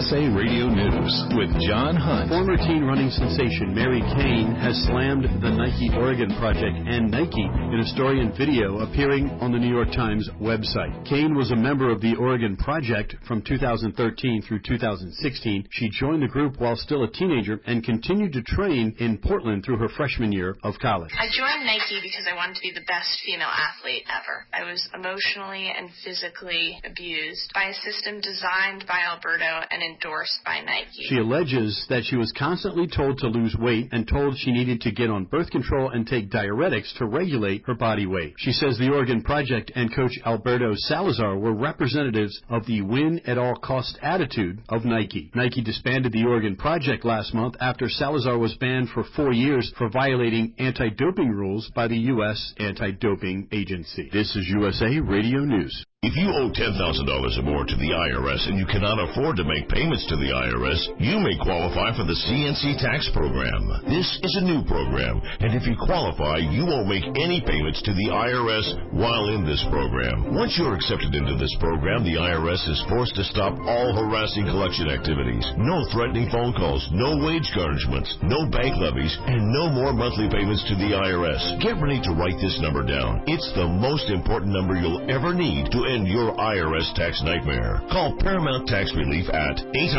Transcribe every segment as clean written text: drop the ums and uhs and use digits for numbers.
USA Radio News with John Hunt. Former teen running sensation Mary Cain has slammed the Nike Oregon Project and Nike in a story and video appearing on the New York Times website. Cain was a member of the Oregon Project from 2013 through 2016. She joined the group while still a teenager and continued to train in Portland through her freshman year of college. I joined Nike because I wanted to be the best female athlete ever. I was emotionally and physically abused by a system designed by Alberto and endorsed by Nike. She alleges that she was constantly told to lose weight and told she needed to get on birth control and take diuretics to regulate her body weight. She says the Oregon Project and coach Alberto Salazar were representatives of the win at all cost attitude of Nike. Nike disbanded the Oregon Project last month after Salazar was banned for 4 years for violating anti-doping rules by the U.S. Anti-Doping Agency. This is USA Radio News. If you owe $10,000 or more to the IRS and you cannot afford to make payments to the IRS, you may qualify for the CNC tax program. This is a new program, and if you qualify, you won't make any payments to the IRS while in this program. Once you're accepted into this program, the IRS is forced to stop all harassing collection activities. No threatening phone calls, no wage garnishments, no bank levies, and no more monthly payments to the IRS. Get ready to write this number down. It's the most important number you'll ever need to end your IRS tax nightmare. Call Paramount Tax Relief at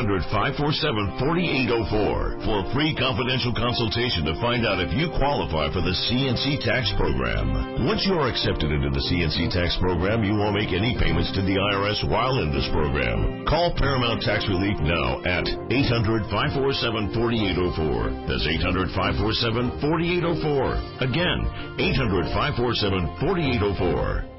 800-547-4804 for a free confidential consultation to find out if you qualify for the CNC tax program. Once you are accepted into the CNC tax program, you won't make any payments to the IRS while in this program. Call Paramount Tax Relief now at 800-547-4804. That's 800-547-4804. Again, 800-547-4804.